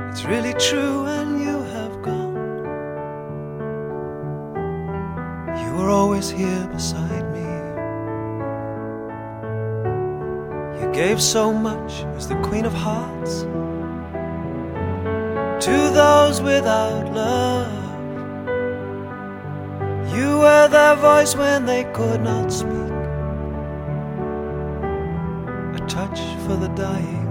It's really true and you have gone. You were always here beside me. You gave so much as the Queen of Hearts to those without love. You were their voice when they could not speak, a touch for the dying,